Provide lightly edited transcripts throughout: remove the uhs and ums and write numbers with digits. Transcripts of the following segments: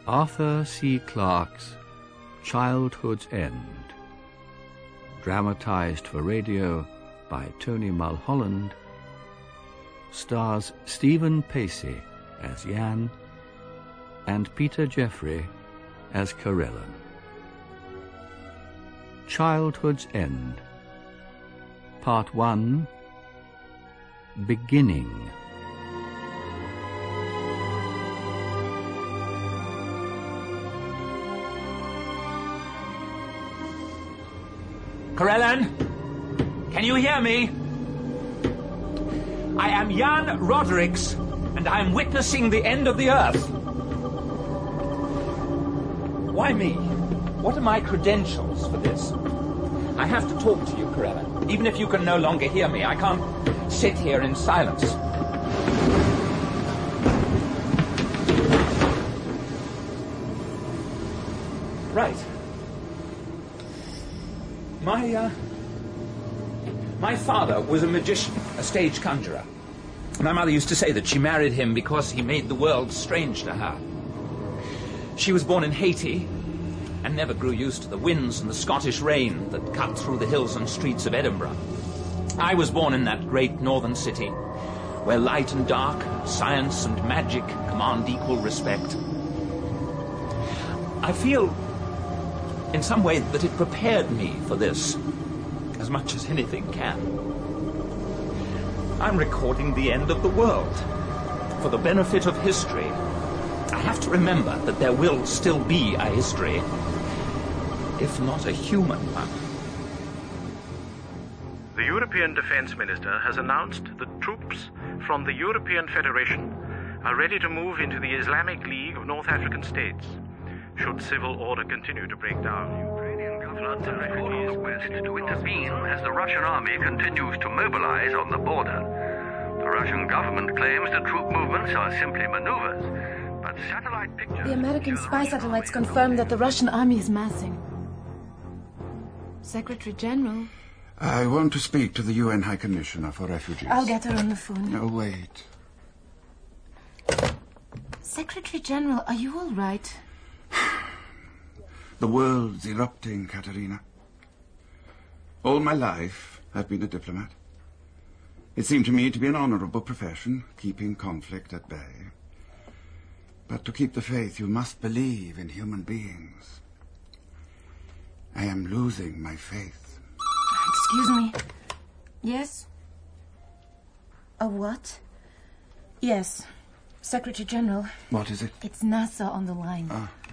Arthur C. Clarke's Childhood's End, dramatized for radio by Tony Mulholland, stars Stephen Pacey as Jan and Peter Jeffrey as Corellon. Childhood's End, Part 1, Beginning. Corellon, can you hear me? I am Jan Rodericks, and I am witnessing the end of the Earth. Why me? What are my credentials for this? I have to talk to you, Corellon. Even if you can no longer hear me, I can't sit here in silence. Right. My father was a magician, a stage conjurer. My mother used to say that she married him because he made the world strange to her. She was born in Haiti and never grew used to the winds and the Scottish rain that cut through the hills and streets of Edinburgh. I was born in that great northern city where light and dark, science and magic command equal respect. I feel in some way that it prepared me for this as much as anything can. I'm recording the end of the world for the benefit of history. I have to remember that there will still be a history, if not a human one. The European Defense Minister has announced that troops from the European Federation are ready to move into the Islamic League of North African states, should civil order continue to break down. Ukrainian government has called on the West to intervene as the Russian army continues to mobilize on the border. The Russian government claims the troop movements are simply maneuvers, but satellite pictures... The American spy satellites confirm that the Russian army is massing. Secretary General... I want to speak to the UN High Commissioner for Refugees. I'll get her on the phone. No, wait. Secretary General, are you all right? The world's erupting, Katerina. All my life, I've been a diplomat. It seemed to me to be an honorable profession, keeping conflict at bay. But to keep the faith, you must believe in human beings. I am losing my faith. Excuse me. Yes? A what? Yes. Secretary General. What is it? It's NASA on the line.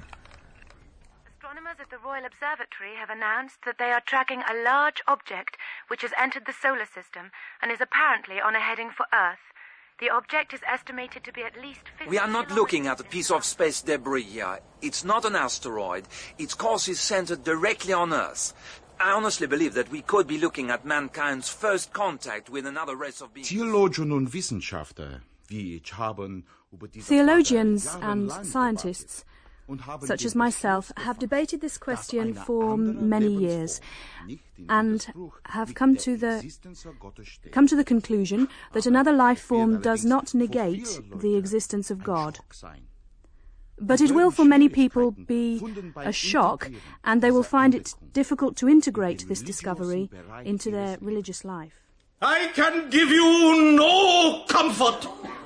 Astronomers at the Royal Observatory have announced that they are tracking a large object which has entered the solar system and is apparently on a heading for Earth. The object is estimated to be at least 50 We are not kilometers looking at a piece of space debris here. It's not an asteroid. Its course is centered directly on Earth. I honestly believe that we could be looking at mankind's first contact with another race of beings. Theologen und Wissenschaftler wie ich haben über diese Theologians Frage and jahrelang scientists, und haben such as den myself, Beschluss have debated this question dass for eine andere many Lebensform years nicht in and Widerspruch have mit come der to the Existenz Gottes steht. conclusion that another life form does allerdings not für negate viele the Leute existence of ein God. Schock sein. But it will for many people be a shock, and they will find it difficult to integrate this discovery into their religious life. I can give you no comfort.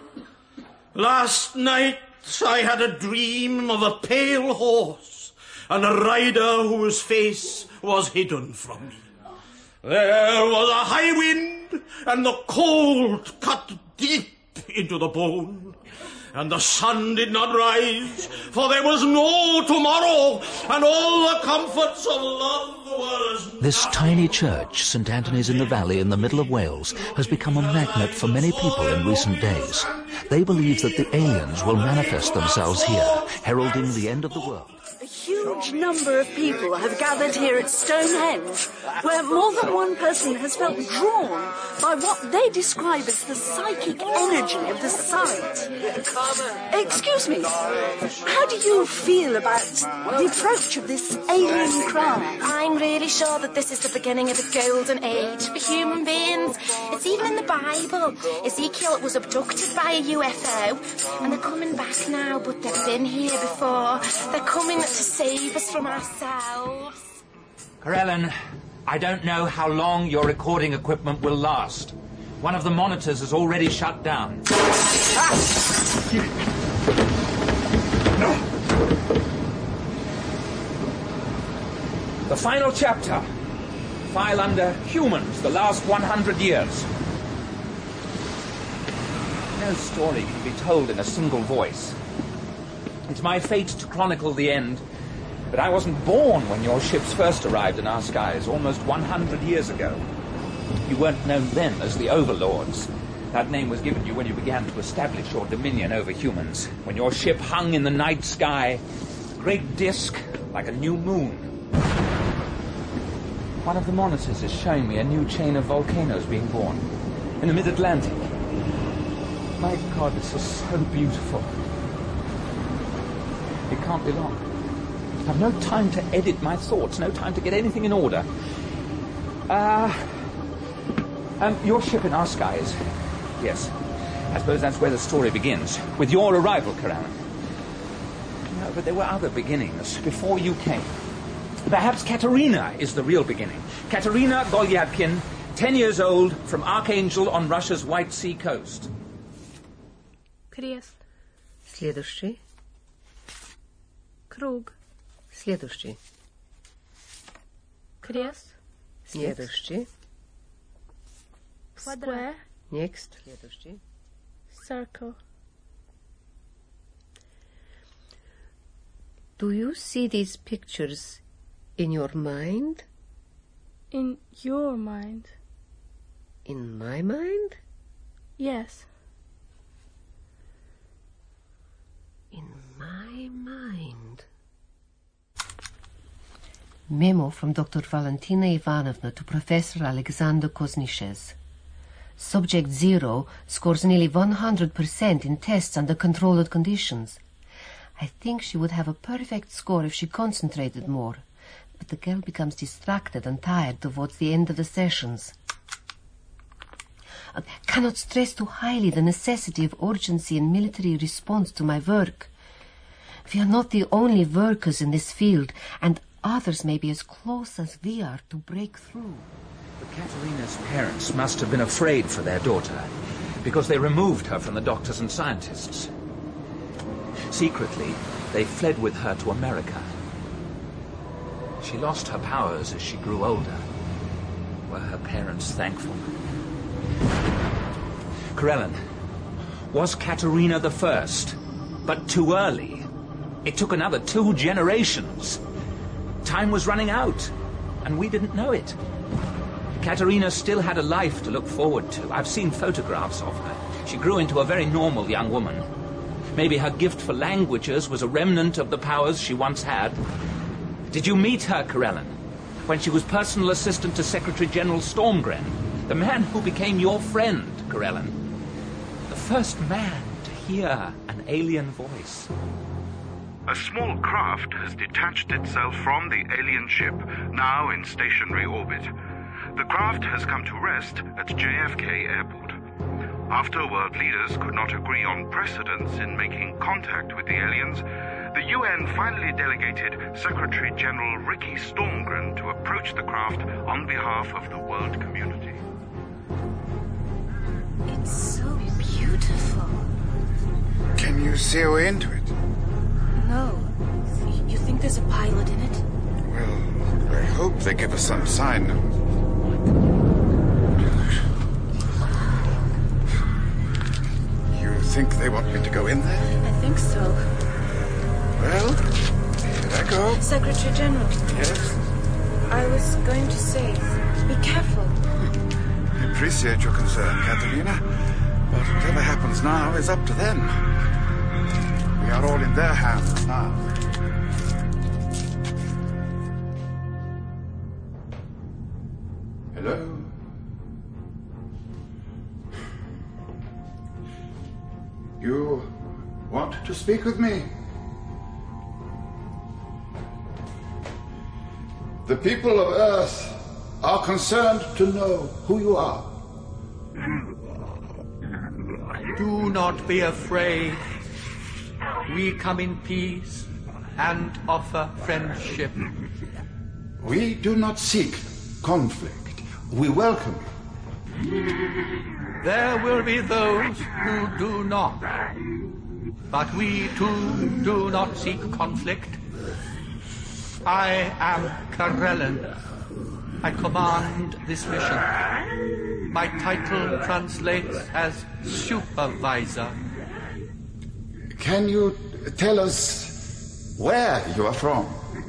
Last night I had a dream of a pale horse and a rider whose face was hidden from me. There was a high wind, and the cold cut deep into the bone. And the sun did not rise, for there was no tomorrow, and all the comforts of love were as This tiny church, St. Anthony's in the Valley in the middle of Wales, has become a magnet for many people in recent days. They believe that the aliens will manifest themselves here, heralding the end of the world. A huge number of people have gathered here at Stonehenge, where more than one person has felt drawn by what they describe as the psychic energy of the site. Excuse me, how do you feel about the approach of this alien craft? I'm really sure that this is the beginning of the golden age for human beings. It's even in the Bible. Ezekiel was abducted by a UFO, and they're coming back now, but they've been here before. They're coming to save us from ourselves. Karellen, I don't know how long your recording equipment will last. One of the monitors is already shut down. The final chapter. File under Humans, the last 100 years. No story can be told in a single voice. It's my fate to chronicle the end, but I wasn't born when your ships first arrived in our skies, almost 100 years ago. You weren't known then as the Overlords. That name was given you when you began to establish your dominion over humans, when your ship hung in the night sky, a great disk like a new moon. One of the monitors is showing me a new chain of volcanoes being born in the mid-Atlantic. My God, this is so beautiful. It can't be long. I have no time to edit my thoughts, no time to get anything in order. Your ship in our skies. Yes, I suppose that's where the story begins, with your arrival, Karellen. No, but there were other beginnings before you came. Perhaps Katerina is the real beginning. Katerina Golyadkin, 10 years old, from Archangel on Russia's White Sea coast. Крест. Следующий. Круг. Следующий. Крест. Следующий. Square. Next. Следующий. Circle. Do you see these pictures in your mind? In your mind. In my mind? Yes. In my mind. Memo from Dr. Valentina Ivanovna to Professor Alexander Koznishes. Subject 0 scores nearly 100% in tests under controlled conditions. I think she would have a perfect score if she concentrated more, but the girl becomes distracted and tired towards the end of the sessions. I cannot stress too highly the necessity of urgency and military response to my work. We are not the only workers in this field, and others may be as close as we are to break through. But Katerina's parents must have been afraid for their daughter, because they removed her from the doctors and scientists. Secretly, they fled with her to America. She lost her powers as she grew older. Were her parents thankful? Karellen, was Katerina the first, but too early? It took another 2 generations. Time was running out, and we didn't know it. Katerina still had a life to look forward to. I've seen photographs of her. She grew into a very normal young woman. Maybe her gift for languages was a remnant of the powers she once had. Did you meet her, Karellen, when she was personal assistant to Secretary General Stormgren, the man who became your friend, Karellen? The first man to hear an alien voice. A small craft has detached itself from the alien ship, now in stationary orbit. The craft has come to rest at JFK Airport. After world leaders could not agree on precedents in making contact with the aliens, the UN finally delegated Secretary General Ricky Stormgren to approach the craft on behalf of the world community. It's so beautiful. Can you see a way into it? No. You think there's a pilot in it? Well, I hope they give us some sign. You think they want me to go in there? I think so. Well, here I go. Secretary General. Yes? I was going to say, be careful. I appreciate your concern, Katerina, but whatever happens now is up to them. We are all in their hands now. Hello? You want to speak with me? The people of Earth are concerned to know who you are. Do not be afraid. We come in peace and offer friendship. We do not seek conflict. We welcome you. There will be those who do not. But we too do not seek conflict. I am Karellen. I command this mission. My title translates as supervisor. Can you tell us where you are from?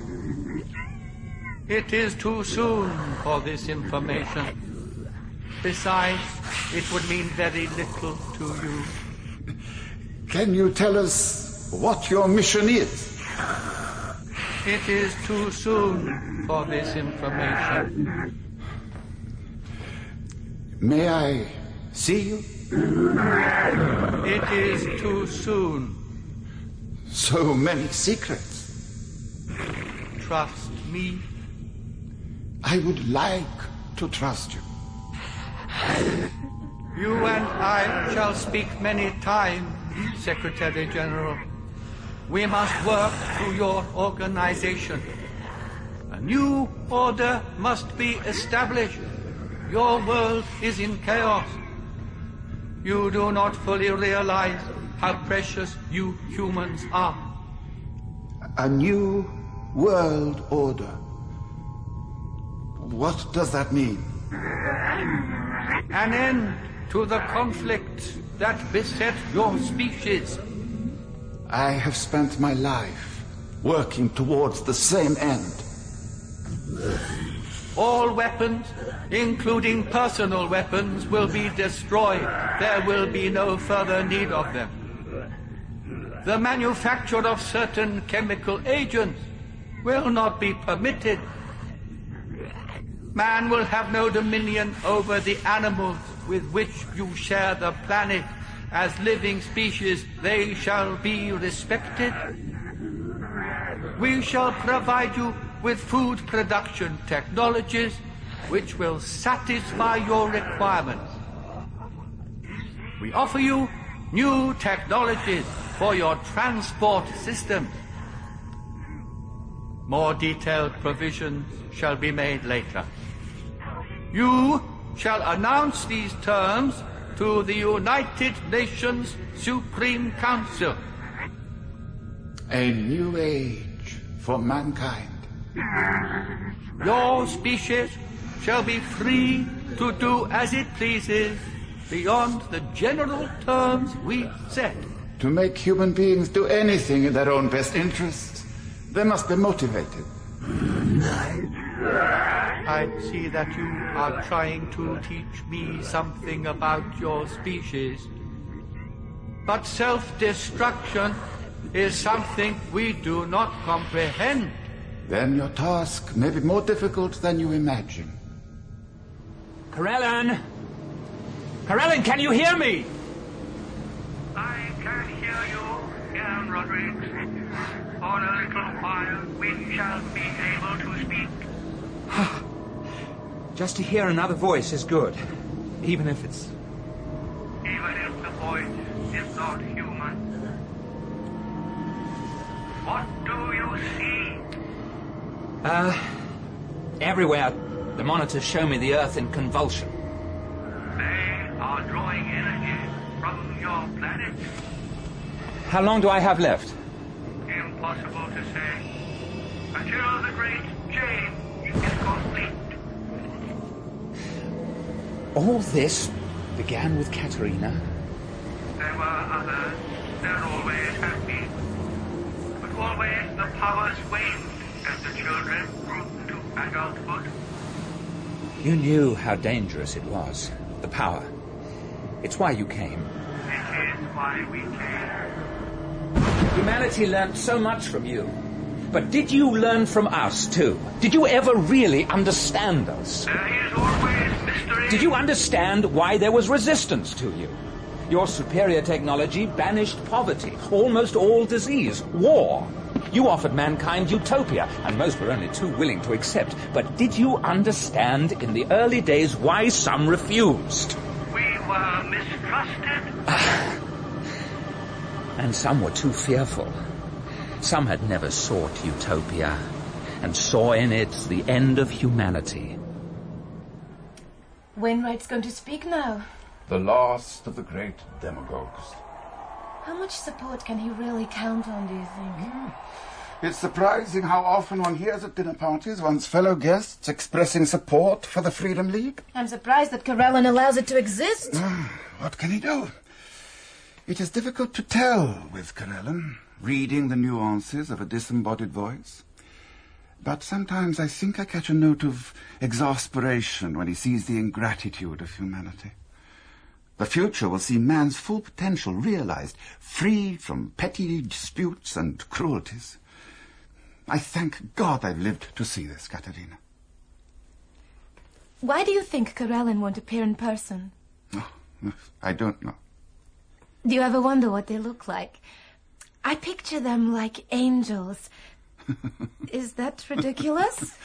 It is too soon for this information. Besides, it would mean very little to you. Can you tell us what your mission is? It is too soon for this information. May I see you? It is too soon. So many secrets. Trust me. I would like to trust you. You and I shall speak many times, Secretary General. We must work through your organization. A new order must be established. Your world is in chaos. You do not fully realize how precious you humans are. A new world order. What does that mean? An end to the conflict that beset your species. I have spent my life working towards the same end. All weapons, including personal weapons, will be destroyed. There will be no further need of them. The manufacture of certain chemical agents will not be permitted. Man will have no dominion over the animals with which you share the planet. As living species, they shall be respected. We shall provide you with food production technologies which will satisfy your requirements. We offer you new technologies for your transport system. More detailed provisions shall be made later. You shall announce these terms to the United Nations Supreme Council. A new age for mankind. Your species shall be free to do as it pleases beyond the general terms we set. To make human beings do anything in their own best interests, they must be motivated. I see that you are trying to teach me something about your species. But self-destruction is something we do not comprehend. Then your task may be more difficult than you imagine. Karellen! Karellen, can you hear me? I can hear you, Jan Rodrigues. For a little while, we shall be able to speak. Just to hear another voice is good, even if it's... Even if the voice is not human. What do you see? Everywhere. The monitors show me the Earth in convulsion. They are drawing energy from your planet. How long do I have left? Impossible to say. Until the great change is complete. All this began with Katerina. There were others. There always have been. But always the powers waned as the children grew to adulthood. You knew how dangerous it was, the power. It's why you came. It is why we came. Humanity learnt so much from you. But did you learn from us, too? Did you ever really understand us? There is always mystery. Did you understand why there was resistance to you? Your superior technology banished poverty, almost all disease, war. You offered mankind utopia, and most were only too willing to accept. But did you understand in the early days why some refused? We were mistrusted. And some were too fearful. Some had never sought utopia and saw in it the end of humanity. Wainwright's going to speak now. The last of the great demagogues. How much support can he really count on, do you think? It's surprising how often one hears at dinner parties one's fellow guests expressing support for the Freedom League. I'm surprised that Karelin allows it to exist. What can he do? It is difficult to tell with Karelin, reading the nuances of a disembodied voice. But sometimes I think I catch a note of exasperation when he sees the ingratitude of humanity. The future will see man's full potential realized, free from petty disputes and cruelties. I thank God I've lived to see this, Katerina. Why do you think Karelin won't appear in person? Oh, I don't know. Do you ever wonder what they look like? I picture them like angels. Is that ridiculous?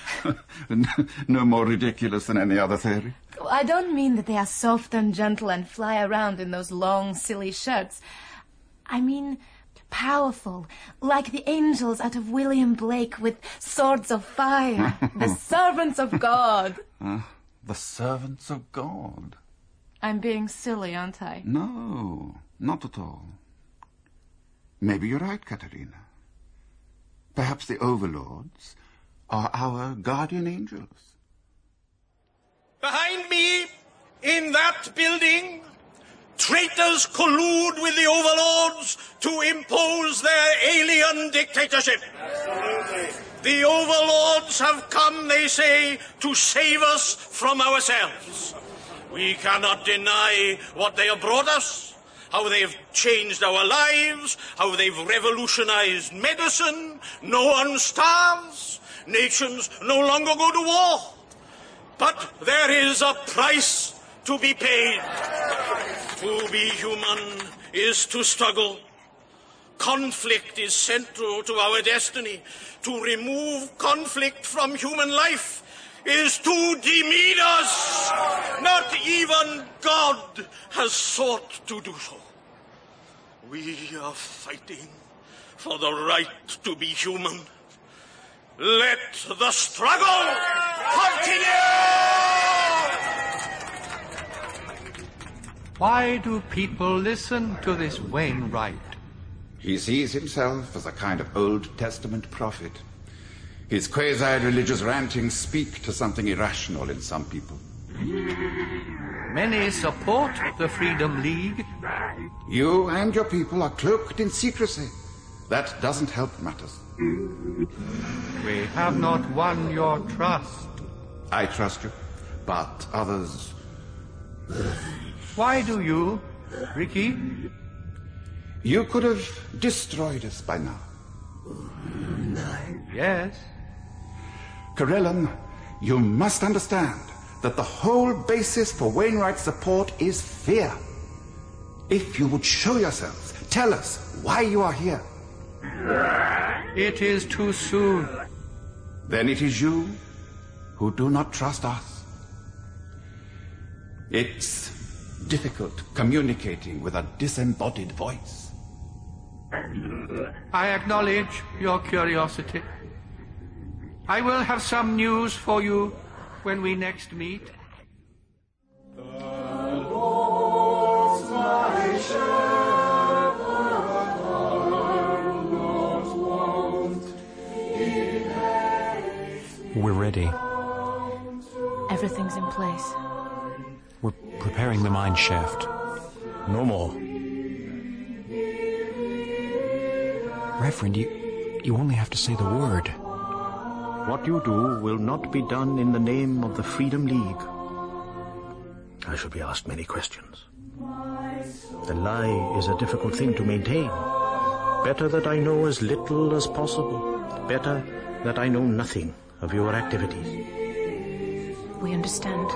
No more ridiculous than any other theory. I don't mean that they are soft and gentle and fly around in those long, silly shirts. I mean powerful, like the angels out of William Blake with swords of fire, the servants of God. The servants of God? I'm being silly, aren't I? No, not at all. Maybe you're right, Katerina. Perhaps the overlords are our guardian angels. Behind me, in that building, traitors collude with the overlords to impose their alien dictatorship. Absolutely. The overlords have come, they say, to save us from ourselves. We cannot deny what they have brought us, how they've changed our lives, how they've revolutionized medicine. No one starves. Nations no longer go to war. But there is a price to be paid. To be human is to struggle. Conflict is central to our destiny. To remove conflict from human life is to demean us. Not even God has sought to do so. We are fighting for the right to be human. Let the struggle continue! Why do people listen to this Wainwright? He sees himself as a kind of Old Testament prophet. His quasi-religious rantings speak to something irrational in some people. Many support the Freedom League. You and your people are cloaked in secrecy. That doesn't help matters. We have not won your trust. I trust you, but others... Why do you, Ricky? You could have destroyed us by now. Yes. Karelin, you must understand that the whole basis for Wainwright's support is fear. If you would show yourselves, tell us why you are here. It is too soon. Then it is you who do not trust us. It's difficult communicating with a disembodied voice. I acknowledge your curiosity. I will have some news for you when we next meet. We're ready. Everything's in place. We're preparing the mine shaft. No more. Reverend, you only have to say the word. What you do will not be done in the name of the Freedom League. I shall be asked many questions. The lie is a difficult thing to maintain. Better that I know as little as possible. Better that I know nothing of your activities. We understand.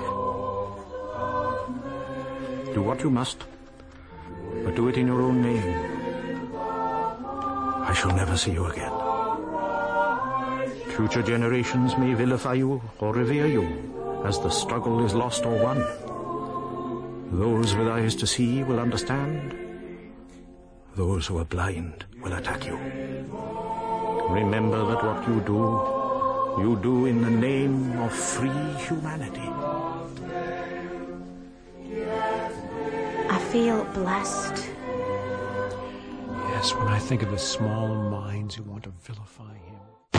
Do what you must, but do it in your own name. I shall never see you again. Future generations may vilify you or revere you as the struggle is lost or won. Those with eyes to see will understand. Those who are blind will attack you. Remember that what you do in the name of free humanity. I feel blessed. Yes, when I think of the small minds who want to vilify him.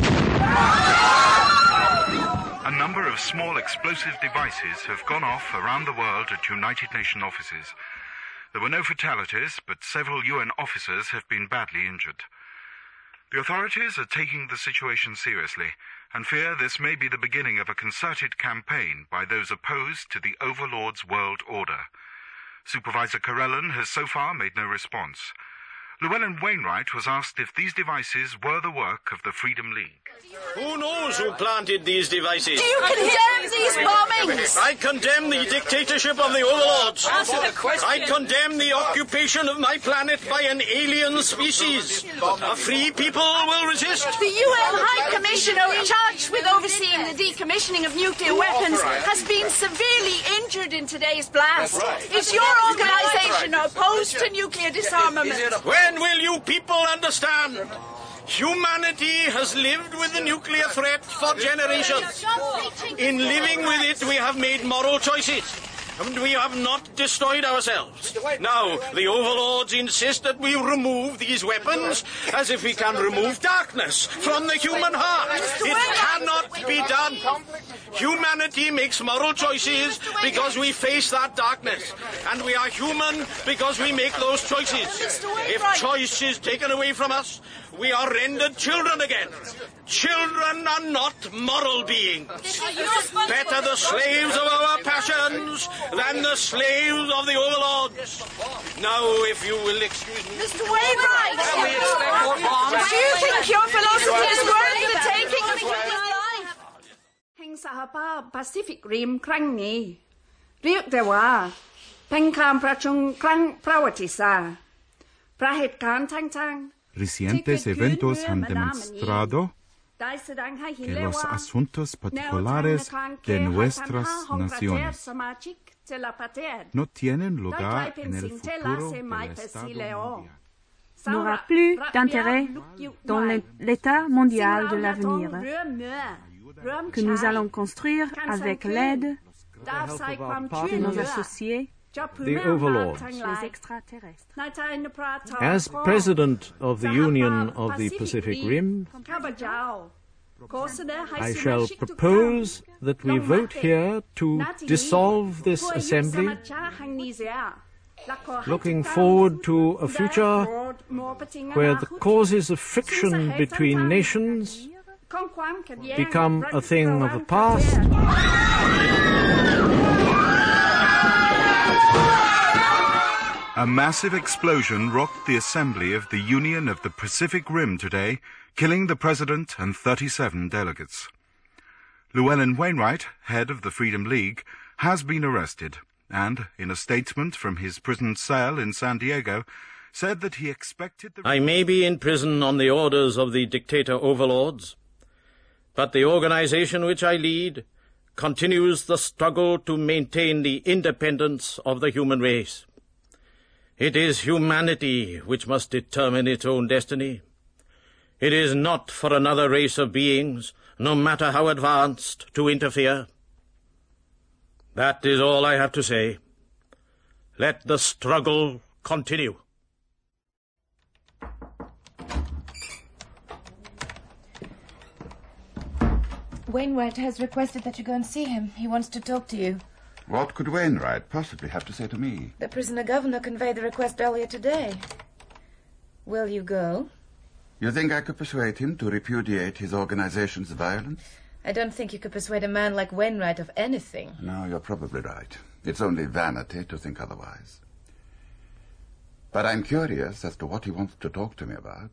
A number of small explosive devices have gone off around the world at United Nations offices. There were no fatalities, but several UN officers have been badly injured. The authorities are taking the situation seriously and fear this may be the beginning of a concerted campaign by those opposed to the Overlord's world order. Supervisor Carellon has so far made no response. Llewellyn Wainwright was asked if these devices were the work of the Freedom League. Who knows who planted these devices? Do you condemn these bombings? I condemn the dictatorship of the Overlords. Answer the question. I condemn the occupation of my planet by an alien species. A free people will resist. The UN High Commissioner charged with overseeing the decommissioning of nuclear weapons has been severely injured in today's blast. Is your organization opposed to nuclear disarmament? When will you people understand? Humanity has lived with the nuclear threat for generations. In living with it, we have made moral choices. And we have not destroyed ourselves. Now, the Overlords insist that we remove these weapons as if we can remove darkness from the human heart. It cannot be done. Humanity makes moral choices because we face that darkness. And we are human because we make those choices. If choice is taken away from us, we are rendered children again. Children are not moral beings. Better the slaves of our passions than the slaves of the Overlords. Now, if you will excuse me... Mr. Wainwright! Do you think your philosophy is worth the taking of a human life? แห่งสหภาพแปซิฟิกริมครั้งนี้เรียกได้ว่าเป็นการประชุมครั้งประวัติศาสตร์ประเหตุการณ์ทั้ง Recientes eventos han demostrado que los asuntos particulares de nuestras naciones no tienen lugar en el futuro del Estado mundial. N'aura plus d'intérêt dans l'état mondial de l'avenir, que nous allons construire avec l'aide de nos associés, the Overlords. les extraterrestres. As President of the Union of the Pacific Rim, I shall propose that we vote here to dissolve this assembly, looking forward to a future where the causes of friction between nations become a thing of the past. A massive explosion rocked the assembly of the Union of the Pacific Rim today, killing the president and 37 delegates. Llewellyn Wainwright, head of the Freedom League, has been arrested and, in a statement from his prison cell in San Diego, said that he expected the... I may be in prison on the orders of the dictator overlords, but the organization which I lead continues the struggle to maintain the independence of the human race. It is humanity which must determine its own destiny. It is not for another race of beings, no matter how advanced, to interfere. That is all I have to say. Let the struggle continue. Wainwright has requested that you go and see him. He wants to talk to you. What could Wainwright possibly have to say to me? The prisoner governor conveyed the request earlier today. Will you go? You think I could persuade him to repudiate his organization's violence? I don't think you could persuade a man like Wainwright of anything. No, you're probably right. It's only vanity to think otherwise. But I'm curious as to what he wants to talk to me about.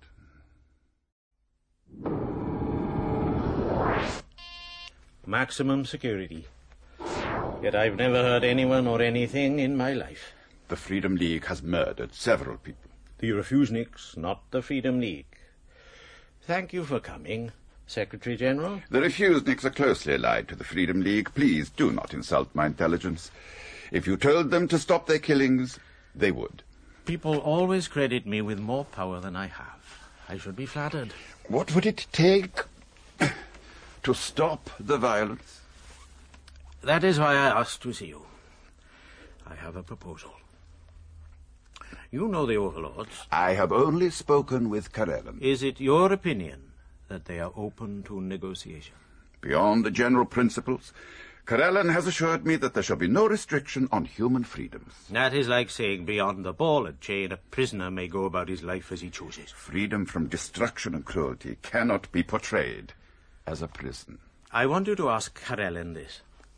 Maximum security. Yet I've never heard anyone or anything in my life. The Freedom League has murdered several people. The Refuseniks, not the Freedom League. Thank you for coming, Secretary General. The Refuseniks are closely allied to the Freedom League. Please do not insult my intelligence. If you told them to stop their killings, they would. People always credit me with more power than I have. I should be flattered. What would it take to stop the violence? That is why I asked to see you. I have a proposal. You know the overlords. I have only spoken with Karelen. Is it your opinion that they are open to negotiation? Beyond the general principles, Karelen has assured me that there shall be no restriction on human freedoms. That is like saying beyond the ball and chain a prisoner may go about his life as he chooses. Freedom from destruction and cruelty cannot be portrayed as a prison. I want you to ask Karelen this.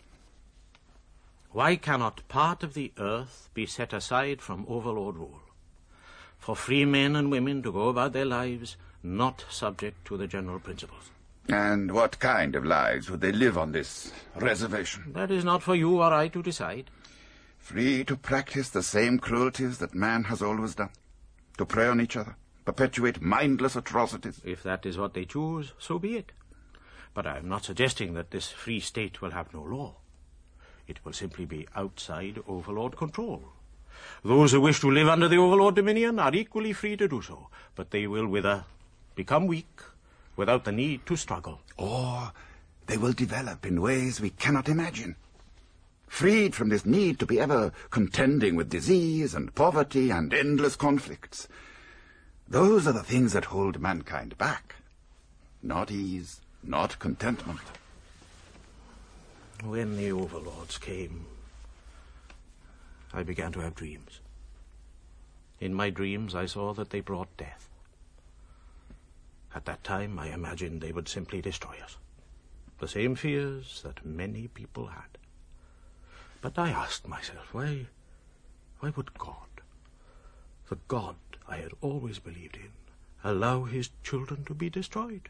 Why cannot part of the earth be set aside from overlord rule, for free men and women to go about their lives not subject to the general principles? And what kind of lives would they live on this reservation? That is not for you or I to decide. Free to practice the same cruelties that man has always done, to prey on each other, perpetuate mindless atrocities. If that is what they choose, so be it. But I am not suggesting that this free state will have no law. It will simply be outside overlord control. Those who wish to live under the overlord dominion are equally free to do so, but they will wither, become weak, without the need to struggle. Or they will develop in ways we cannot imagine. Freed from this need to be ever contending with disease and poverty and endless conflicts. Those are the things that hold mankind back. Not ease, not contentment. When the overlords came, I began to have dreams. In my dreams, I saw that they brought death. At that time, I imagined they would simply destroy us. The same fears that many people had. But I asked myself, why would God, the God I had always believed in, allow his children to be destroyed?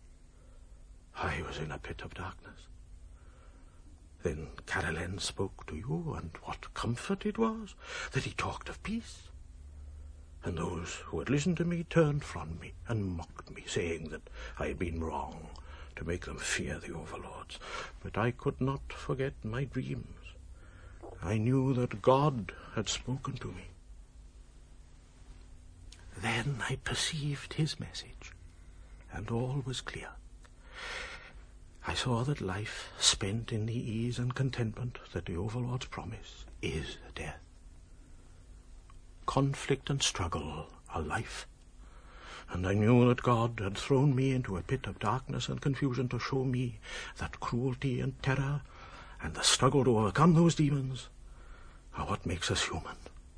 I was in a pit of darkness. Then Karelen spoke to you, and what comfort it was that he talked of peace. And those who had listened to me turned from me and mocked me, saying that I had been wrong to make them fear the overlords. But I could not forget my dreams. I knew that God had spoken to me. Then I perceived his message, and all was clear. I saw that life spent in the ease and contentment that the overlords promise is death. Conflict and struggle are life. And I knew that God had thrown me into a pit of darkness and confusion to show me that cruelty and terror and the struggle to overcome those demons are what makes us human.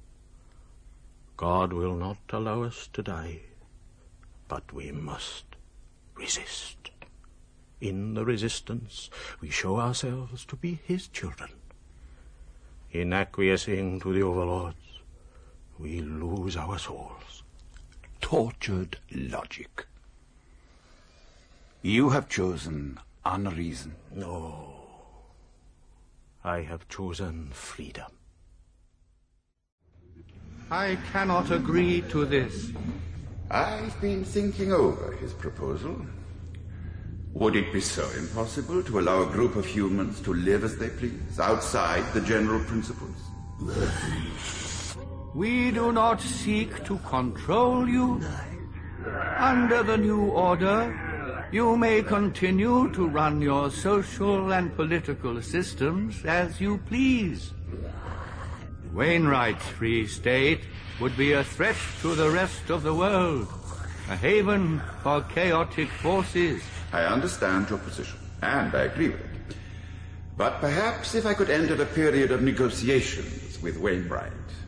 God will not allow us to die, but we must resist. In the resistance, we show ourselves to be his children. In acquiescing to the overlords, we lose our souls. Tortured logic. You have chosen unreason. No. I have chosen freedom. I cannot agree to this. I've been thinking over his proposal. Would it be so impossible to allow a group of humans to live as they please, outside the general principles? We do not seek to control you. Under the new order, you may continue to run your social and political systems as you please. Wainwright's free state would be a threat to the rest of the world, a haven for chaotic forces. I understand your position, and I agree with it. But perhaps if I could enter a period of negotiations with Wainwright.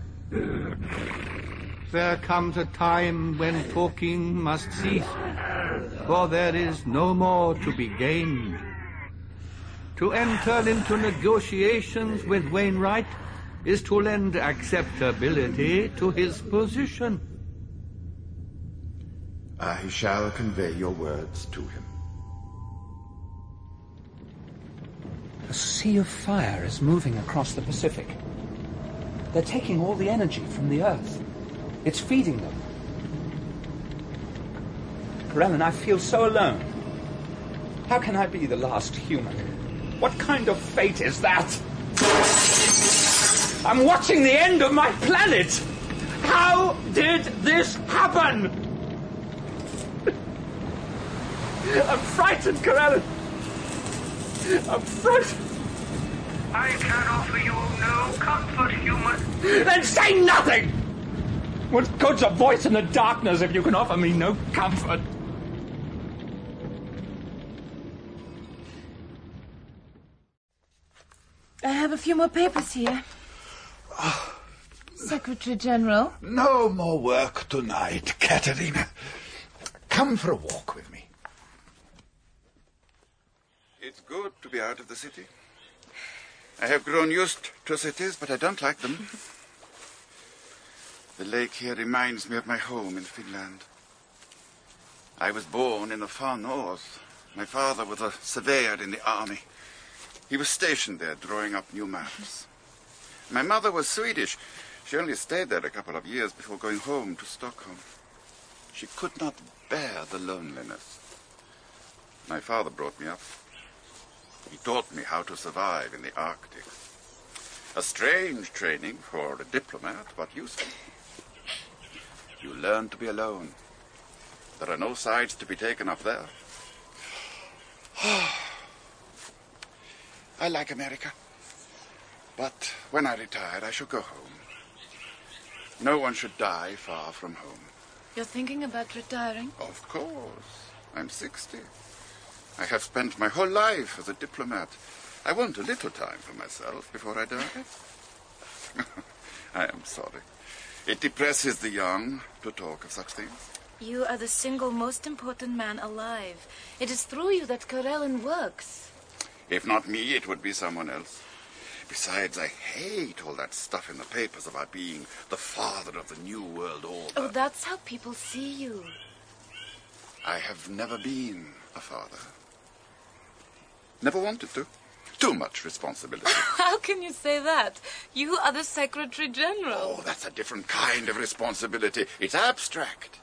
There comes a time when talking must cease, for there is no more to be gained. To enter into negotiations with Wainwright is to lend acceptability to his position. I shall convey your words to him. A sea of fire is moving across the Pacific. They're taking all the energy from the Earth. It's feeding them. Karelen, I feel so alone. How can I be the last human? What kind of fate is that? I'm watching the end of my planet! How did this happen? I'm frightened, Corellin. I'm frightened. I can offer you no comfort, human. Then say nothing! What good's a voice in the darkness if you can offer me no comfort? I have a few more papers here. Secretary General. No more work tonight, Katerina. Come for a walk with me. It's good to be out of the city. I have grown used to cities, but I don't like them. The lake here reminds me of my home in Finland. I was born in the far north. My father was a surveyor in the army. He was stationed there, drawing up new maps. My mother was Swedish. She only stayed there a couple of years before going home to Stockholm. She could not bear the loneliness. My father brought me up. He taught me how to survive in the Arctic. A strange training for a diplomat, but useful. You learn to be alone. There are no sides to be taken up there. I like America. But when I retire, I shall go home. No one should die far from home. You're thinking about retiring? Of course. I'm 60. I have spent my whole life as a diplomat. I want a little time for myself before I die. I am sorry. It depresses the young to talk of such things. You are the single most important man alive. It is through you that Corellin works. If not me, it would be someone else. Besides, I hate all that stuff in the papers about being the father of the New World Order. Oh, that's how people see you. I have never been a father. Never wanted to. Too much responsibility. How can you say that? You are the Secretary General. Oh, that's a different kind of responsibility. It's abstract.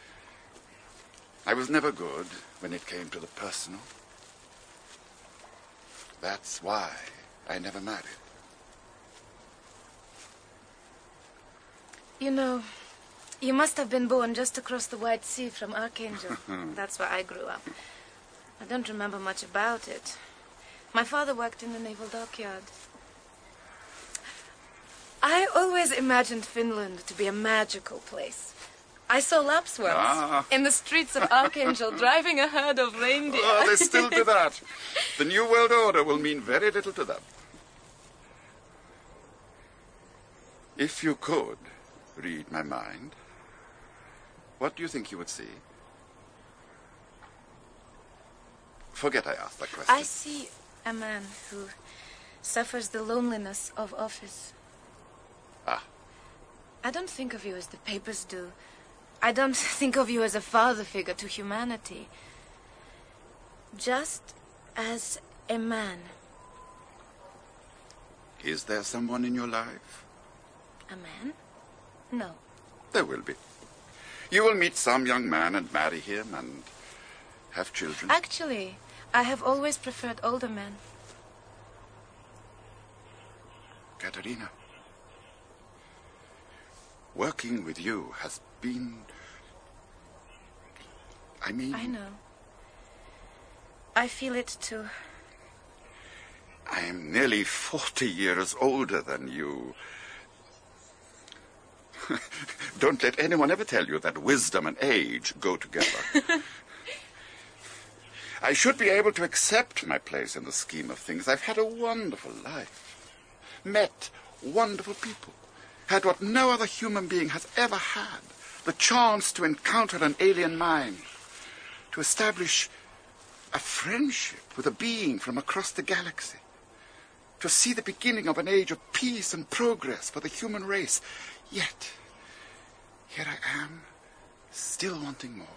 I was never good when it came to the personal. That's why I never married. You know, you must have been born just across the White Sea from Archangel. That's where I grew up. I don't remember much about it. My father worked in the naval dockyard. I always imagined Finland to be a magical place. I saw Laps once in the streets of Archangel driving a herd of reindeer. Oh, they still do that. The New World Order will mean very little to them. If you could read my mind, what do you think you would see? Forget I asked that question. I see a man who suffers the loneliness of office. Ah. I don't think of you as the papers do. I don't think of you as a father figure to humanity. Just as a man. Is there someone in your life? A man? No. There will be. You will meet some young man and marry him and have children. Actually, I have always preferred older men. Katerina, working with you has been... I know. I feel it too. I am nearly 40 years older than you. Don't let anyone ever tell you that wisdom and age go together. I should be able to accept my place in the scheme of things. I've had a wonderful life. Met wonderful people. Had what no other human being has ever had. The chance to encounter an alien mind. To establish a friendship with a being from across the galaxy. To see the beginning of an age of peace and progress for the human race. Yet, here I am, still wanting more.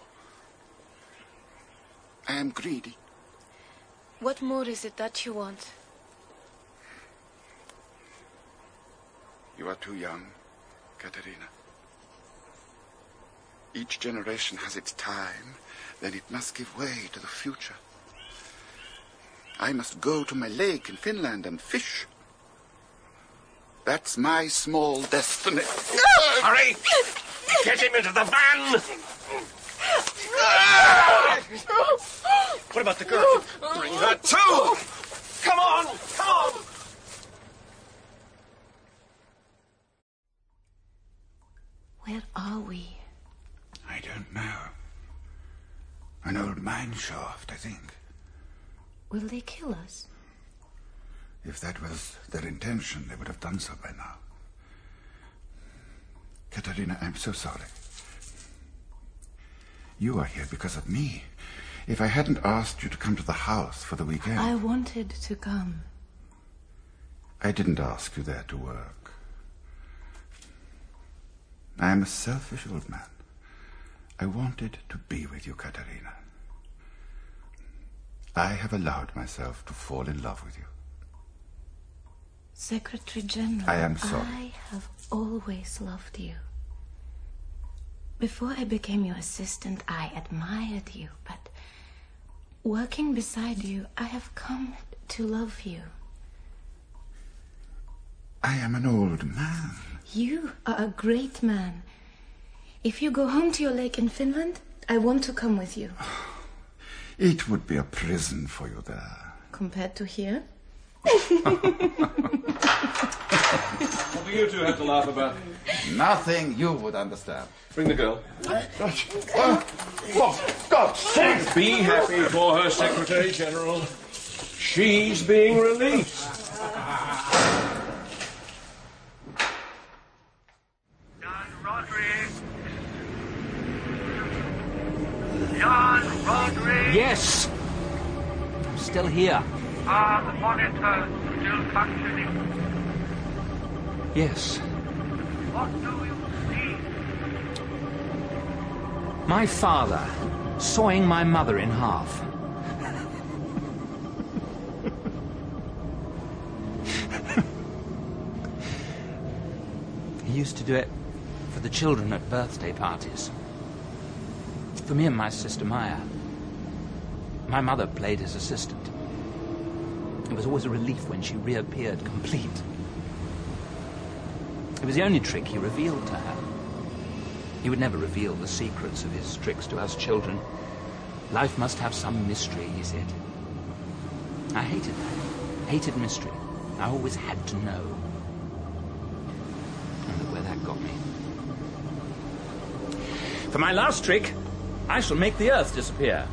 I am greedy. What more is it that you want? You are too young, Katerina. Each generation has its time, then it must give way to the future. I must go to my lake in Finland and fish. That's my small destiny. Hurry! Get him into the van! What about the girl? Bring her too! Come on! Come on! Where are we? I don't know. An old mine shaft, I think. Will they kill us? If that was their intention, they would have done so by now. Katerina, I'm so sorry. You are here because of me. If I hadn't asked you to come to the house for the weekend... I wanted to come. I didn't ask you there to work. I am a selfish old man. I wanted to be with you, Katerina. I have allowed myself to fall in love with you. Secretary General, I am sorry. I have always loved you. Before I became your assistant, I admired you, but working beside you, I have come to love you. I am an old man. You are a great man. If you go home to your lake in Finland, I want to come with you. It would be a prison for you there. Compared to here? What do you two have to laugh about? Nothing you would understand. Bring the girl. For God's sake! Be happy for her, Secretary General. She's being released. John Rodriguez. Yes. I'm still here. Are the monitors still functioning? Yes. What do you see? My father sawing my mother in half. He used to do it for the children at birthday parties. For me and my sister Maya. My mother played his assistant. It was always a relief when she reappeared complete. It was the only trick he revealed to her. He would never reveal the secrets of his tricks to us children. Life must have some mystery, he said. I hated that. Hated mystery. I always had to know. And look where that got me. For my last trick, I shall make the Earth disappear.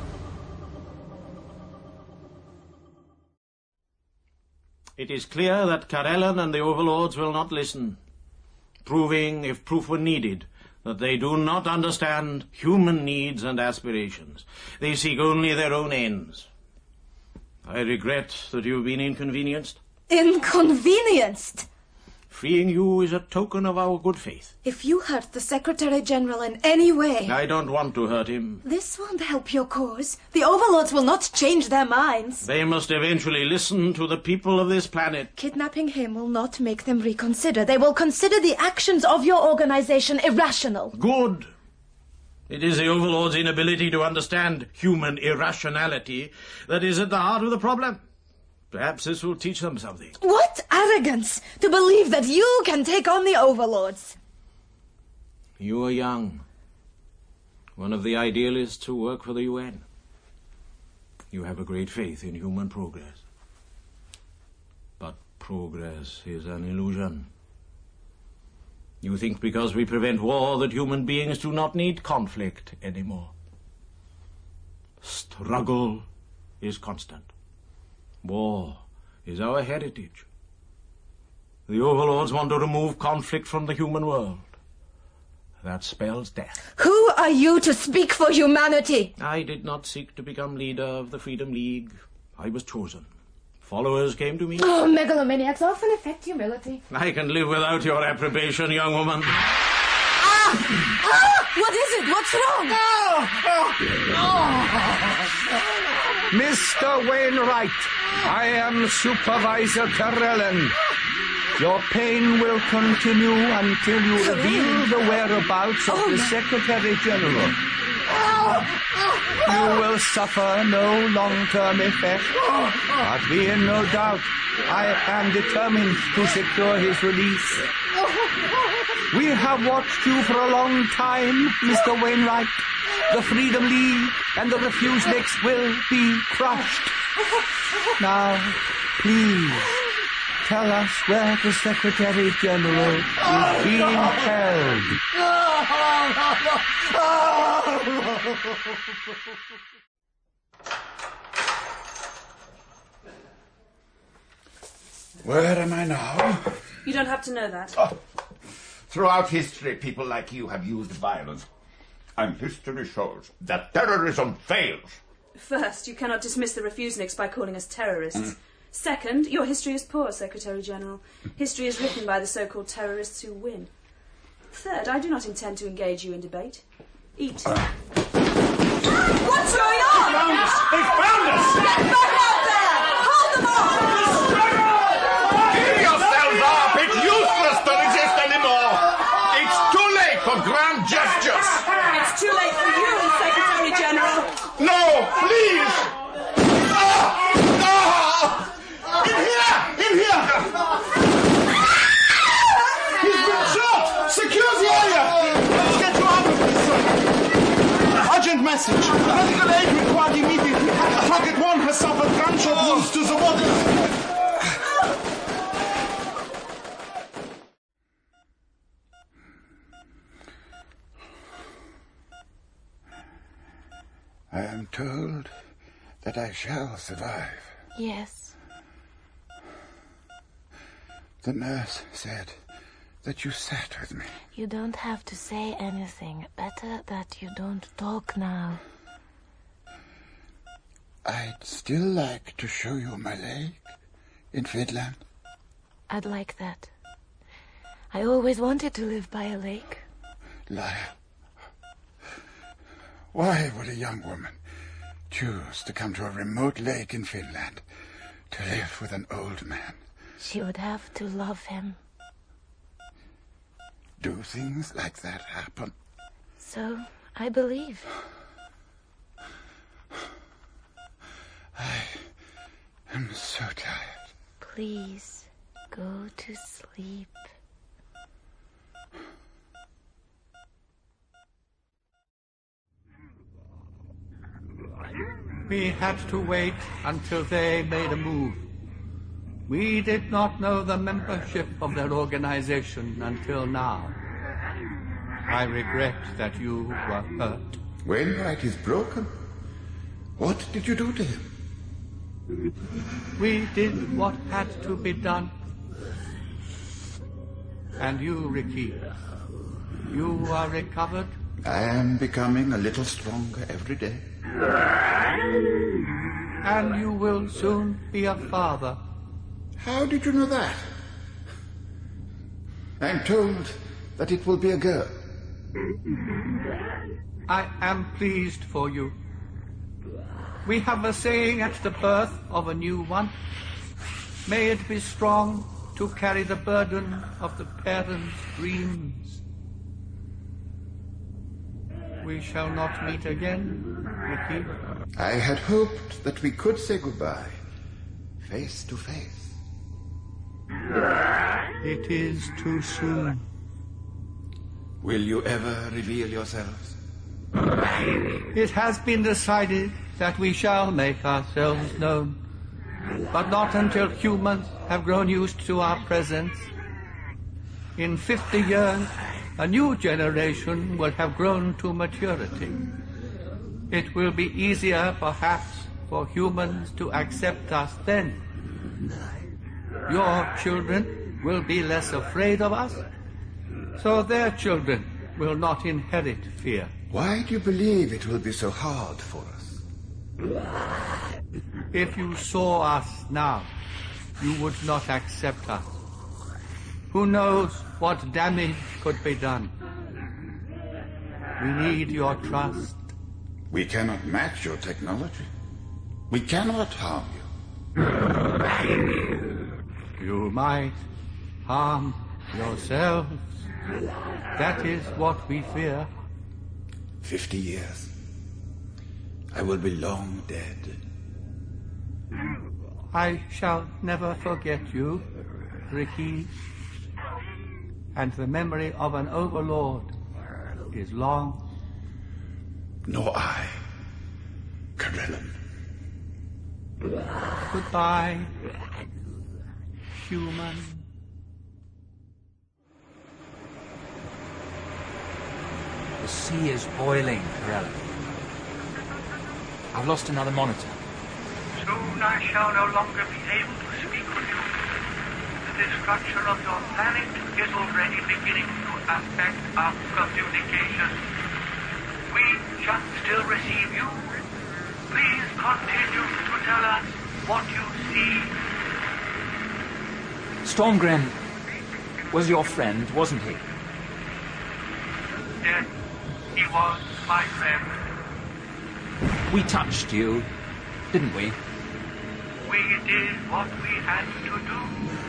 It is clear that Karelen and the overlords will not listen, proving, if proof were needed, that they do not understand human needs and aspirations. They seek only their own ends. I regret that you have been inconvenienced. Inconvenienced? Freeing you is a token of our good faith. If you hurt the Secretary General in any way... I don't want to hurt him. This won't help your cause. The overlords will not change their minds. They must eventually listen to the people of this planet. Kidnapping him will not make them reconsider. They will consider the actions of your organization irrational. Good. It is the overlords' inability to understand human irrationality that is at the heart of the problem. Perhaps this will teach them something. What arrogance to believe that you can take on the overlords. You are young. One of the idealists who work for the UN. You have a great faith in human progress. But progress is an illusion. You think because we prevent war that human beings do not need conflict anymore. Struggle is constant. War is our heritage. The overlords want to remove conflict from the human world. That spells death. Who are you to speak for humanity? I did not seek to become leader of the Freedom League. I was chosen. Followers came to me. Oh, megalomaniacs often affect humility. I can live without your approbation, young woman. What is it? What's wrong? Mr. Wainwright, I am Supervisor Karelen. Your pain will continue until you reveal the whereabouts of the Secretary General. You will suffer no long-term effect, but be in no doubt I am determined to secure his release. We have watched you for a long time, Mr. Wainwright. The Freedom League and the Refuseniks will be crushed. Now, please, tell us where the Secretary General is being held. Where am I now? You don't have to know that. Throughout history, people like you have used violence. And history shows that terrorism fails. First, you cannot dismiss the Refuseniks by calling us terrorists. Second, your history is poor, Secretary General. History is written by the so-called terrorists who win. Third, I do not intend to engage you in debate. Eat. What's going on? They found us! Get back out there! Hold them off! Give yourselves up! It's useless to resist anymore! It's too late for grand gestures! It's too late for you, Secretary General! No, please! In here! In here! He's been shot! Secure the area! Let's get you out of this, sir. Urgent message. Medical aid required immediately. Target 1 has suffered gunshot wounds to the body. I am told that I shall survive. Yes. The nurse said that you sat with me. You don't have to say anything. Better that you don't talk now. I'd still like to show you my lake in Finland. I'd like that. I always wanted to live by a lake. Liar. Why would a young woman choose to come to a remote lake in Finland to live with an old man? She would have to love him. Do things like that happen? So, I believe. I am so tired. Please, go to sleep. We had to wait until they made a move. We did not know the membership of their organization until now. I regret that you were hurt. Wainwright is broken. What did you do to him? We did what had to be done. And you, Ricky, you are recovered? I am becoming a little stronger every day. And you will soon be a father. How did you know that? I'm told that it will be a girl. I am pleased for you. We have a saying at the birth of a new one. May it be strong to carry the burden of the parents' dreams. We shall not meet again, Ricky. I had hoped that we could say goodbye, face to face. It is too soon. Will you ever reveal yourselves? It has been decided that we shall make ourselves known, but not until humans have grown used to our presence. In 50 years, a new generation will have grown to maturity. It will be easier, perhaps, for humans to accept us then. Your children will be less afraid of us, so their children will not inherit fear. Why do you believe it will be so hard for us? If you saw us now, you would not accept us. Who knows what damage could be done? We need your trust. We cannot match your technology. We cannot harm you. You might harm yourselves. That is what we fear. 50 years. I will be long dead. I shall never forget you, Ricky. And the memory of an overlord is long. Nor I, Karelin. Goodbye, human. The sea is boiling, Karelin. I've lost another monitor. Soon I shall no longer be able to speak with you. The destruction of your planet is already beginning to affect our communication. We shall still receive you. Please continue to tell us what you see. Stormgren was your friend, wasn't he? Yes, he was my friend. We touched you, didn't we? We did what we had to do.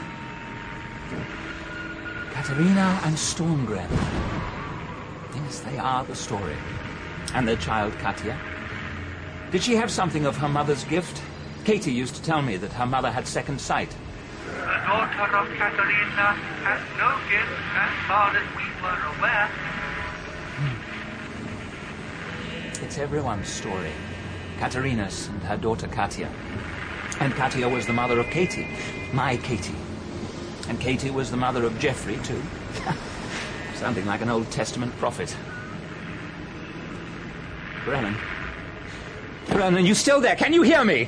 Katerina and Stormgren. Yes, they are the story. And their child, Katya. Did she have something of her mother's gift? Katie used to tell me that her mother had second sight. The daughter of Katerina has no gift as far as we were aware. It's everyone's story. Katerina's and her daughter Katya. And Katya was the mother of Katie, my Katie. And Katie was the mother of Geoffrey, too. Sounding like an Old Testament prophet. Brennan. Brennan, you still there? Can you hear me?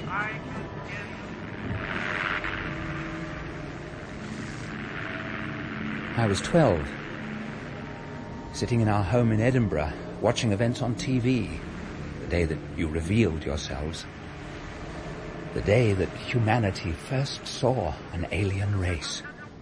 I was 12. Sitting in our home in Edinburgh, watching events on TV. The day that you revealed yourselves. The day that humanity first saw an alien race.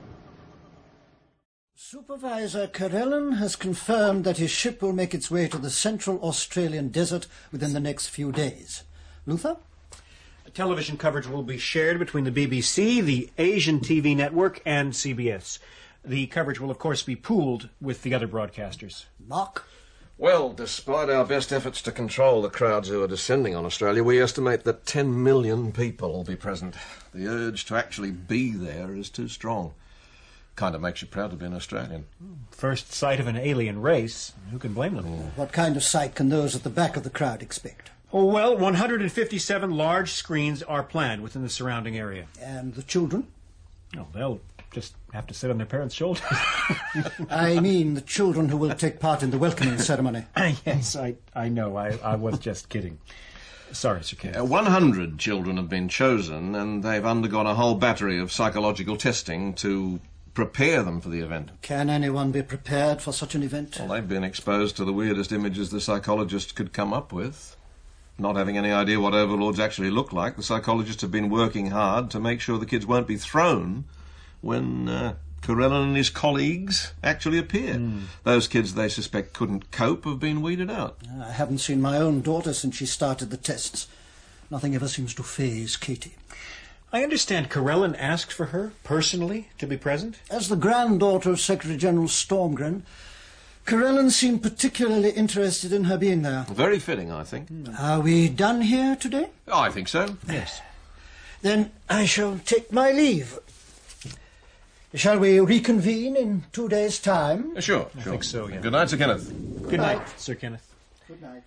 Supervisor Karelin has confirmed that his ship will make its way to the central Australian desert within the next few days. Luther? Television coverage will be shared between the BBC, the Asian TV network, and CBS. The coverage will, of course, be pooled with the other broadcasters. Mark? Well, despite our best efforts to control the crowds who are descending on Australia, we estimate that 10 million people will be present. The urge to actually be there is too strong. Kind of makes you proud to be an Australian. First sight of an alien race. Who can blame them? What kind of sight can those at the back of the crowd expect? Oh, well, 157 large screens are planned within the surrounding area. And the children? Oh, they'll just have to sit on their parents' shoulders. I mean the children who will take part in the welcoming ceremony. Yes, I know. I was just kidding. Sorry, Sir Kenneth. 100 children have been chosen, and they've undergone a whole battery of psychological testing to prepare them for the event. Can anyone be prepared for such an event? Well, they've been exposed to the weirdest images the psychologists could come up with. Not having any idea what overlords actually look like, the psychologists have been working hard to make sure the kids won't be thrown when Karelin and his colleagues actually appear. Those kids they suspect couldn't cope have been weeded out. I haven't seen my own daughter since she started the tests. Nothing ever seems to faze Katie. I understand Karelin asked for her, personally, to be present? As the granddaughter of Secretary-General Stormgren, Karelin seemed particularly interested in her being there. Very fitting, I think. Are we done here today? I think so. Yes. Then I shall take my leave. Shall we reconvene in 2 days' time? Sure. I think so, yeah. Good night, Sir Kenneth. Good night, Sir Kenneth. Good night.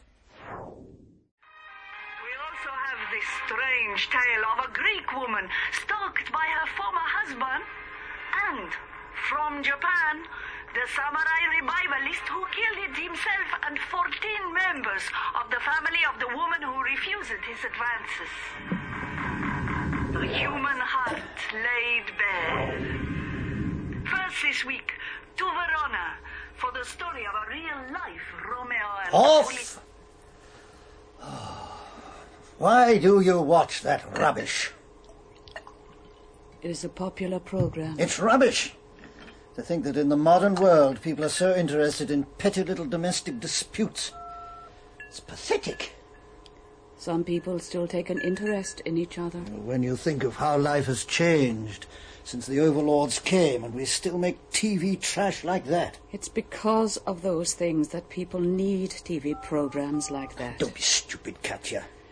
We also have this strange tale of a Greek woman stalked by her former husband. And from Japan, the samurai revivalist who killed himself and 14 members of the family of the woman who refused his advances. The human heart laid bare. First this week, to Verona, for the story of a real-life Romeo and Off! Why do you watch that rubbish? It is a popular program. It's rubbish. To think that in the modern world people are so interested in petty little domestic disputes. It's pathetic. Some people still take an interest in each other. When you think of how life has changed since the overlords came and we still make TV trash like that. It's because of those things that people need TV programs like that. Don't be stupid, Katya.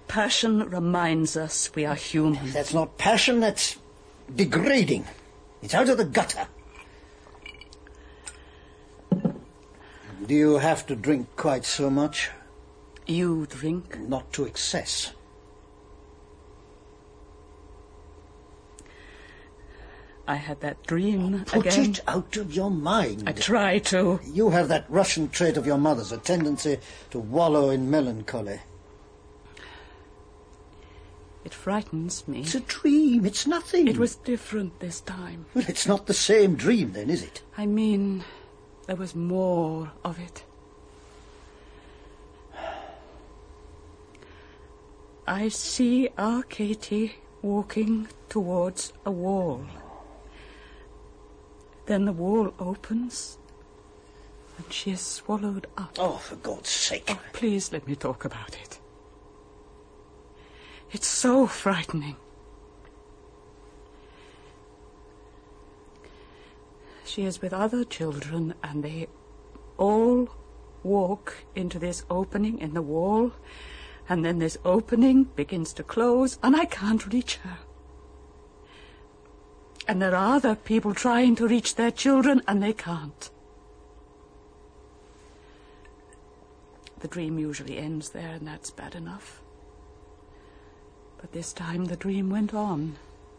Passion reminds us we are human. That's not passion, that's degrading. It's out of the gutter. Do you have to drink quite so much? You drink? Not to excess. I had that dream Put again. it out of your mind. I try to. You have that Russian trait of your mother's, a tendency to wallow in melancholy. It frightens me. It's a dream, it's nothing. It was different this time. Well, it's not the same dream then, is it? I mean, there was more of it. I see our Katie walking towards a wall. Then the wall opens, and she is swallowed up. Oh, for God's sake. Oh, please let me talk about it. It's so frightening. She is with other children, and they all walk into this opening in the wall, and then this opening begins to close, and I can't reach her. And there are other people trying to reach their children, and they can't. The dream usually ends there, and that's bad enough. But this time the dream went on.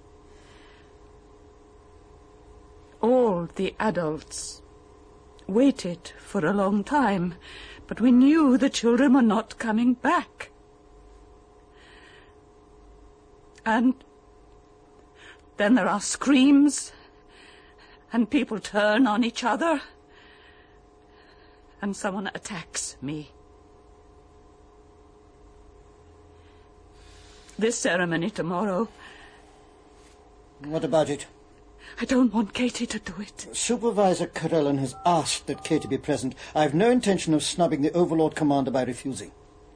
All the adults waited for a long time, but we knew the children were not coming back. And then there are screams, and people turn on each other, and someone attacks me. This ceremony tomorrow. What about it? I don't want Katie to do it. Supervisor Karelin has asked that Katie be present. I have no intention of snubbing the Overlord Commander by refusing.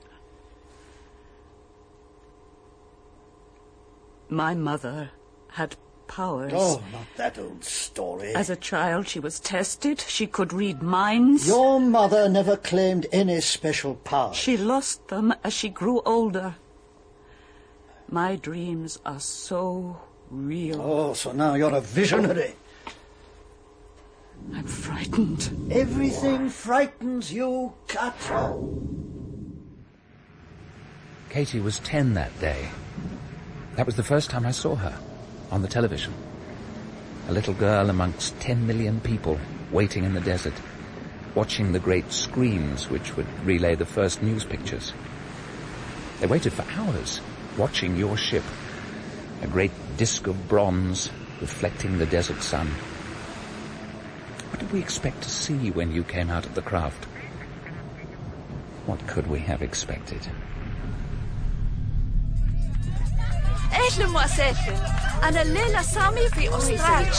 My mother had powers. Oh, not that old story. As a child, she was tested. She could read minds. Your mother never claimed any special powers. She lost them as she grew older. My dreams are so real. Oh, so now you're a visionary. I'm frightened. Everything frightens you, Katra. Katie was 10 that day. That was the first time I saw her on the television. A little girl amongst 10 million people waiting in the desert, watching the great screens which would relay the first news pictures. They waited for hours, watching your ship, a great disk of bronze reflecting the desert sun. What did we expect to see when you came out of the craft? What could we have expected? Aidlemoi seetlu, ana lela sami fi Australia.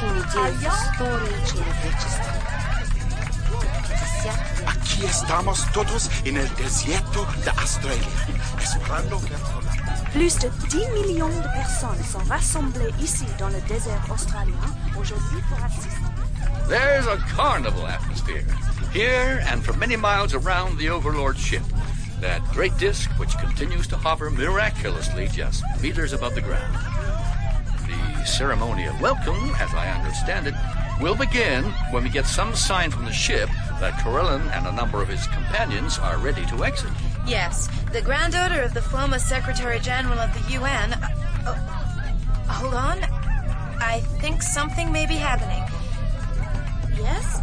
Aquí estamos todos en el desierto de Australia, esperando que... Plus de 10 millions de personnes sont rassemblées ici dans le désert australien aujourd'hui pour assister. There's a carnival atmosphere, here and for many miles around the Overlord ship. That great disk which continues to hover miraculously just meters above the ground. The ceremony of welcome, as I understand it, will begin when we get some sign from the ship that Karelin and a number of his companions are ready to exit. Yes, the granddaughter of the former Secretary General of the UN... hold on. I think something may be happening. Yes?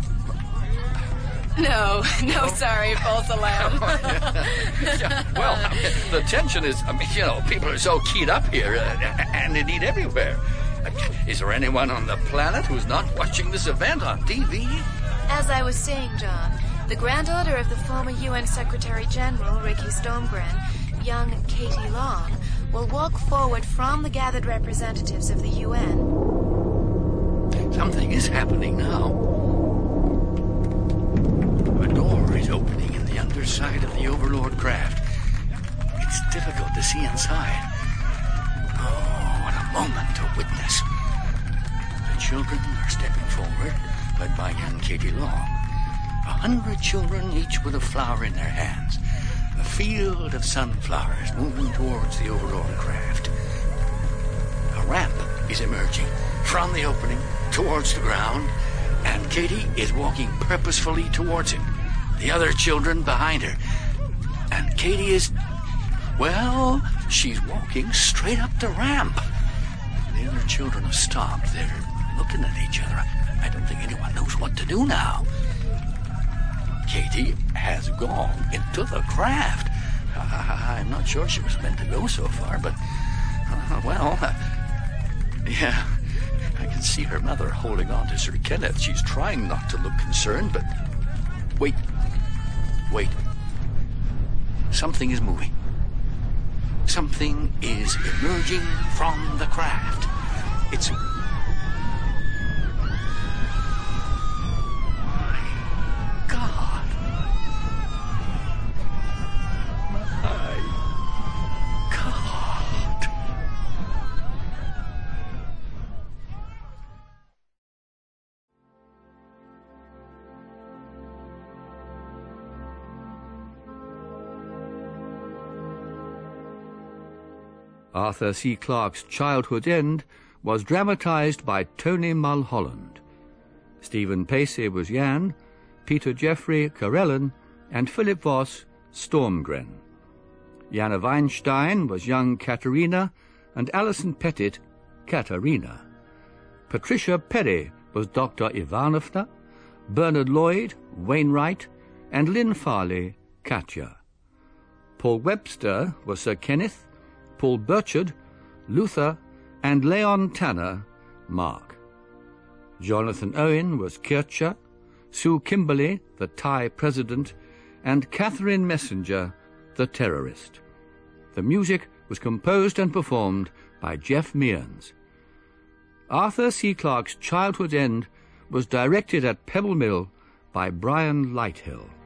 No, sorry, false alarm. Yeah, well, the tension is, people are so keyed up here, and indeed everywhere. Is there anyone on the planet who's not watching this event on TV? As I was saying, John, the granddaughter of the former UN Secretary General, Ricky Stormgren, young Katie Long, will walk forward from the gathered representatives of the UN. Something is happening now. A door is opening in the underside of the Overlord craft. It's difficult to see inside. Oh, what a moment to witness. The children are stepping forward, led by young Katie Long. 100 children, each with a flower in their hands. The field of sunflowers moving towards the Overlord craft. A ramp is emerging from the opening towards the ground, and Katie is walking purposefully towards it. The other children behind her. And Katie is, well, she's walking straight up the ramp. The other children have stopped. They're looking at each other. I don't think anyone knows what to do now. Katie has gone into the craft. I'm not sure she was meant to go so far, but, yeah, I can see her mother holding on to Sir Kenneth. She's trying not to look concerned, but wait. Something is moving. Something is emerging from the craft. It's... Arthur C. Clarke's Childhood's End was dramatised by Tony Mulholland. Stephen Pacey was Jan, Peter Jeffrey Karellen, and Philip Voss Stormgren. Jana Weinstein was young Katerina, and Alison Pettit Katerina. Patricia Perry was Dr. Ivanovna, Bernard Lloyd Wainwright, and Lynn Farley Katya. Paul Webster was Sir Kenneth, Paul Burchard, Luther, and Leon Tanner, Mark. Jonathan Owen was Kircher, Sue Kimberley, the Thai president, and Catherine Messenger, the terrorist. The music was composed and performed by Jeff Mearns. Arthur C. Clarke's Childhood's End was directed at Pebble Mill by Brian Lighthill.